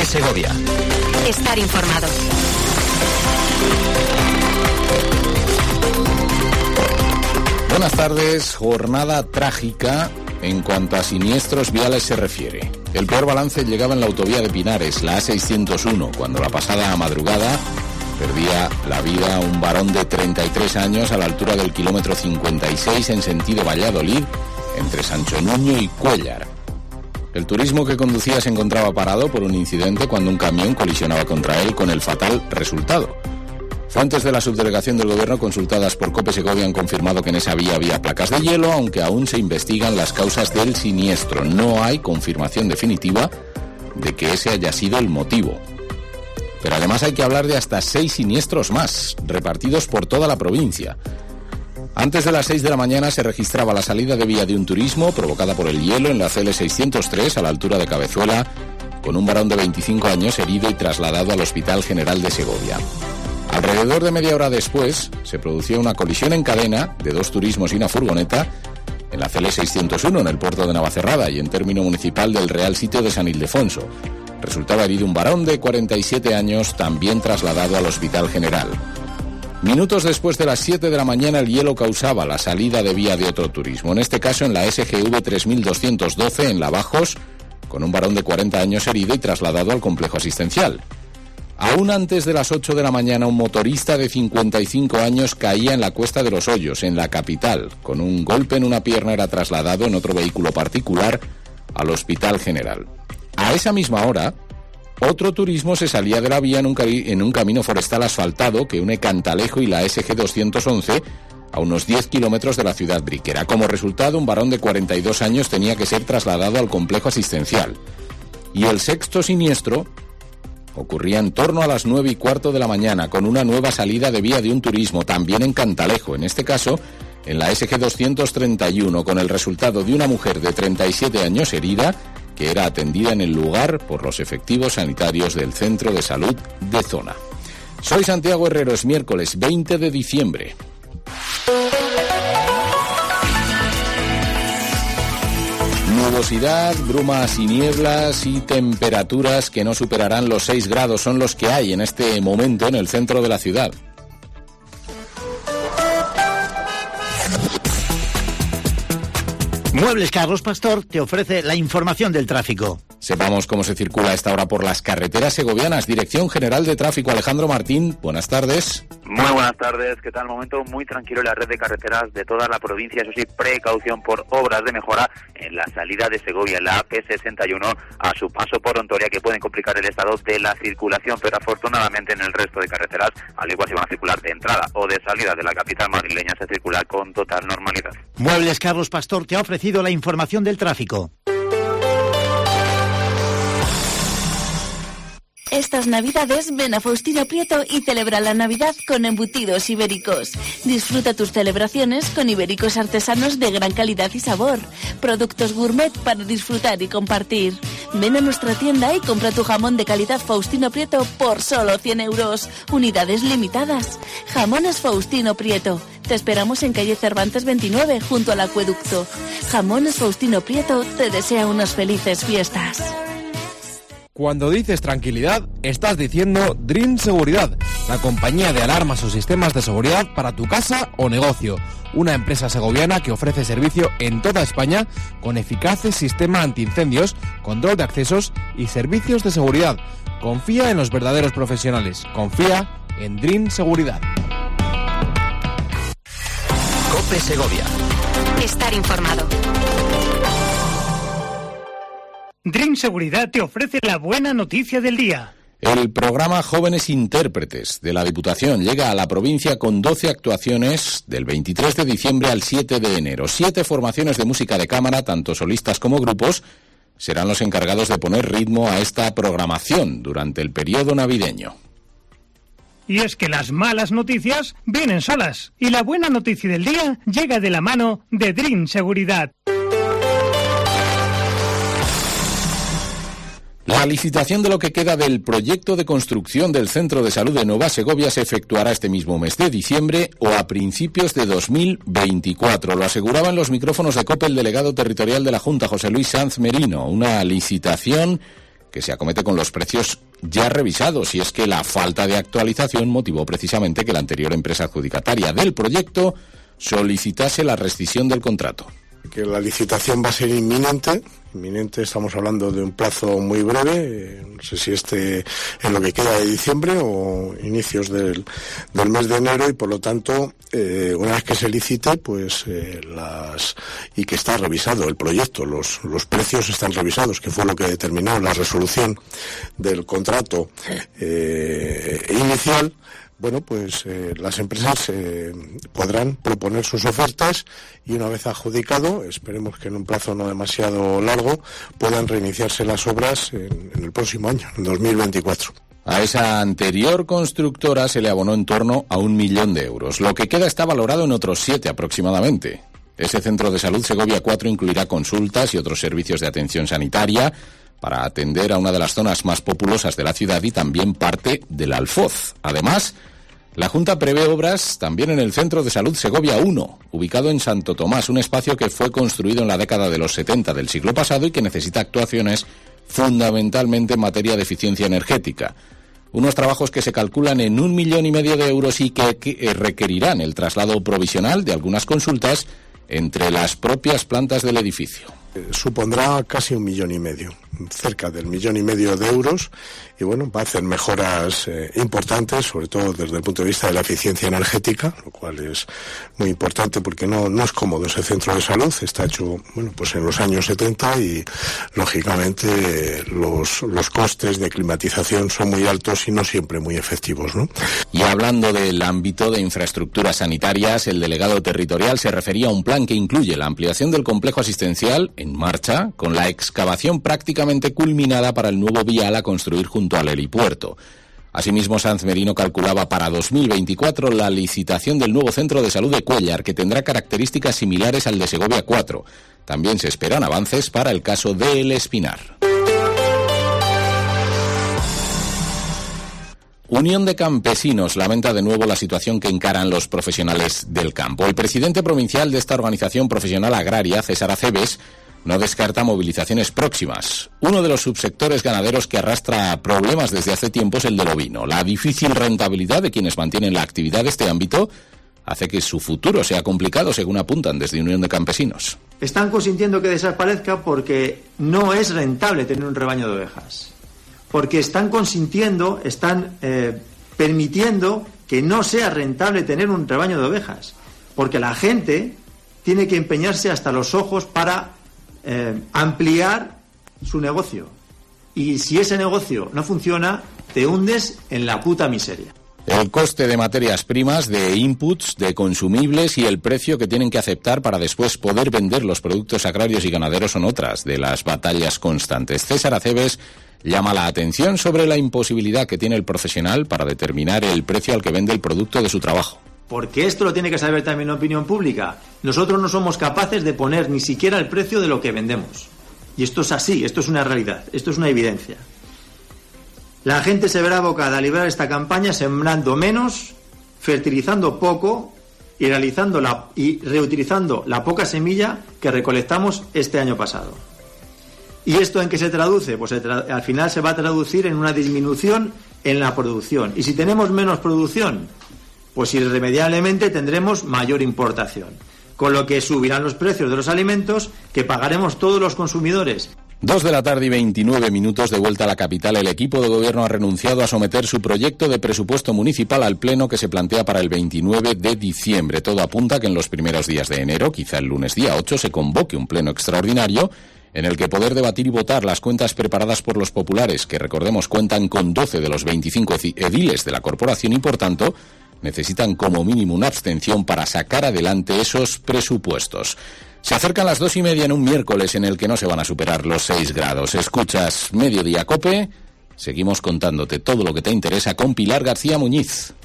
Segovia. Estar informado. Buenas tardes. Jornada trágica en cuanto a siniestros viales se refiere. El peor balance llegaba en la autovía de Pinares, la A601, cuando la pasada madrugada perdía la vida un varón de 33 años a la altura del kilómetro 56 en sentido Valladolid, entre Sancho Nuño y Cuéllar. El turismo que conducía se encontraba parado por un incidente cuando un camión colisionaba contra él, con el fatal resultado. Fuentes de la subdelegación del Gobierno consultadas por COPE Segovia han confirmado que en esa vía había placas de hielo, aunque aún se investigan las causas del siniestro. No hay confirmación definitiva de que ese haya sido el motivo. Pero además hay que hablar de hasta 6 siniestros más, repartidos por toda la provincia. Antes de las 6 de la mañana se registraba la salida de vía de un turismo provocada por el hielo en la CL603 a la altura de Cabezuela, con un varón de 25 años herido y trasladado al Hospital General de Segovia. Alrededor de media hora después se producía una colisión en cadena de 2 turismos y una furgoneta en la CL601 en el puerto de Navacerrada y en término municipal del Real Sitio de San Ildefonso. Resultaba herido un varón de 47 años, también trasladado al Hospital General. Minutos después de las 7 de la mañana el hielo causaba la salida de vía de otro turismo, en este caso en la SGV 3212 en Lavajos, con un varón de 40 años herido y trasladado al complejo asistencial. Aún antes de las 8 de la mañana, un motorista de 55 años caía en la Cuesta de los Hoyos, en la capital. Con un golpe en una pierna era trasladado en otro vehículo particular al Hospital General. A esa misma hora, otro turismo se salía de la vía en un camino forestal asfaltado que une Cantalejo y la SG 211 a unos 10 kilómetros de la ciudad briquera. Como resultado, un varón de 42 años tenía que ser trasladado al complejo asistencial. Y el sexto siniestro ocurría en torno a las 9:15 de la mañana, con una nueva salida de vía de un turismo, también en Cantalejo, en este caso en la SG 231, con el resultado de una mujer de 37 años herida, que era atendida en el lugar por los efectivos sanitarios del Centro de Salud de Zona. Soy Santiago Herrero, es miércoles 20 de diciembre. Nubosidad, brumas y nieblas y temperaturas que no superarán los 6 grados son los que hay en este momento en el centro de la ciudad. Muebles Carlos Pastor te ofrece la información del tráfico. Sepamos cómo se circula a esta hora por las carreteras segovianas. Dirección General de Tráfico, Alejandro Martín, buenas tardes. Muy buenas tardes, ¿qué tal? Momento muy tranquilo en la red de carreteras de toda la provincia, eso sí, precaución por obras de mejora en la salida de Segovia, en la AP61, a su paso por Ontoria, que pueden complicar el estado de la circulación, pero afortunadamente en el resto de carreteras, al igual si van a circular de entrada o de salida de la capital madrileña, se circula con total normalidad. Muebles Carlos Pastor te ha ofrecido la información del tráfico. Estas Navidades ven a Faustino Prieto y celebra la Navidad con embutidos ibéricos. Disfruta tus celebraciones con ibéricos artesanos de gran calidad y sabor. Productos gourmet para disfrutar y compartir. Ven a nuestra tienda y compra tu jamón de calidad Faustino Prieto por solo 100 euros. Unidades limitadas. Jamones Faustino Prieto. Te esperamos en calle Cervantes 29, junto al acueducto. Jamones Faustino Prieto te desea unas felices fiestas. Cuando dices tranquilidad, estás diciendo Dream Seguridad, la compañía de alarmas o sistemas de seguridad para tu casa o negocio. Una empresa segoviana que ofrece servicio en toda España con eficaces sistema antiincendios, control de accesos y servicios de seguridad. Confía en los verdaderos profesionales. Confía en Dream Seguridad. COPE Segovia. Estar informado. Dream Seguridad te ofrece la buena noticia del día. El programa Jóvenes Intérpretes de la Diputación llega a la provincia con 12 actuaciones del 23 de diciembre al 7 de enero. 7 formaciones de música de cámara, tanto solistas como grupos, serán los encargados de poner ritmo a esta programación durante el periodo navideño. Y es que las malas noticias vienen solas. Y la buena noticia del día llega de la mano de Dream Seguridad. La licitación de lo que queda del proyecto de construcción del Centro de Salud de Nueva Segovia se efectuará este mismo mes de diciembre o a principios de 2024. Lo aseguraba en los micrófonos de COPE el delegado territorial de la Junta, José Luis Sanz Merino. Una licitación que se acomete con los precios ya revisados, y es que la falta de actualización motivó precisamente que la anterior empresa adjudicataria del proyecto solicitase la rescisión del contrato. Que la licitación va a ser inminente, estamos hablando de un plazo muy breve, no sé si en lo que queda de diciembre o inicios del mes de enero, y por lo tanto, una vez que se licite, pues y que está revisado el proyecto, los precios están revisados, que fue lo que determinó la resolución del contrato inicial. Bueno, pues las empresas podrán proponer sus ofertas y una vez adjudicado, esperemos que en un plazo no demasiado largo, puedan reiniciarse las obras en el próximo año, en 2024. A esa anterior constructora se le abonó en torno a 1 millón de euros. Lo que queda está valorado en otros 7 aproximadamente. Ese centro de salud Segovia 4 incluirá consultas y otros servicios de atención sanitaria para atender a una de las zonas más populosas de la ciudad y también parte del Alfoz. Además, la Junta prevé obras también en el Centro de Salud Segovia 1, ubicado en Santo Tomás, un espacio que fue construido en la década de los 70 del siglo pasado y que necesita actuaciones fundamentalmente en materia de eficiencia energética. Unos trabajos que se calculan en 1,5 millones de euros y que requerirán el traslado provisional de algunas consultas entre las propias plantas del edificio. Supondrá casi 1,5 millones, cerca del 1,5 millones de euros, y bueno, va a hacer mejoras importantes, sobre todo desde el punto de vista de la eficiencia energética, lo cual es muy importante porque no es cómodo ese centro de salud. Está hecho, bueno, pues en los años 70 y lógicamente los costes de climatización son muy altos y no siempre muy efectivos, ¿no? Y hablando del ámbito de infraestructuras sanitarias, el delegado territorial se refería a un plan que incluye la ampliación del complejo asistencial en marcha, con la excavación prácticamente culminada para el nuevo vial a construir junto al helipuerto. Asimismo, Sanz Merino calculaba para 2024 la licitación del nuevo centro de salud de Cuéllar, que tendrá características similares al de Segovia 4. También se esperan avances para el caso de El Espinar. Unión de Campesinos lamenta de nuevo la situación que encaran los profesionales del campo. El presidente provincial de esta organización profesional agraria, César Aceves, no descarta movilizaciones próximas. Uno de los subsectores ganaderos que arrastra problemas desde hace tiempo es el del ovino. La difícil rentabilidad de quienes mantienen la actividad de este ámbito hace que su futuro sea complicado, según apuntan desde Unión de Campesinos. Están consintiendo que desaparezca porque no es rentable tener un rebaño de ovejas. Porque están consintiendo, permitiendo que no sea rentable tener un rebaño de ovejas. Porque la gente tiene que empeñarse hasta los ojos para ampliar su negocio. Y si ese negocio no funciona, te hundes en la puta miseria. El coste de materias primas, de inputs, de consumibles y el precio que tienen que aceptar para después poder vender los productos agrarios y ganaderos son otras de las batallas constantes. César Aceves llama la atención sobre la imposibilidad que tiene el profesional para determinar el precio al que vende el producto de su trabajo. Porque esto lo tiene que saber también la opinión pública. Nosotros no somos capaces de poner ni siquiera el precio de lo que vendemos. Y esto es así, esto es una realidad, esto es una evidencia. La gente se verá abocada a librar esta campaña sembrando menos, fertilizando poco y reutilizando la poca semilla que recolectamos este año pasado. ¿Y esto en qué se traduce? Pues al final se va a traducir en una disminución en la producción. Y si tenemos menos producción, pues irremediablemente tendremos mayor importación, con lo que subirán los precios de los alimentos que pagaremos todos los consumidores. 2:29 p.m, de vuelta a la capital. El equipo de gobierno ha renunciado a someter su proyecto de presupuesto municipal al pleno que se plantea para el 29 de diciembre. Todo apunta a que en los primeros días de enero, quizá el lunes día 8, se convoque un pleno extraordinario en el que poder debatir y votar las cuentas preparadas por los populares, que recordemos cuentan con 12 de los 25 ediles de la corporación y por tanto necesitan como mínimo una abstención para sacar adelante esos presupuestos. Se acercan las 2:30 en un miércoles en el que no se van a superar los 6 grados. Escuchas Mediodía Cope. Seguimos contándote todo lo que te interesa con Pilar García Muñiz.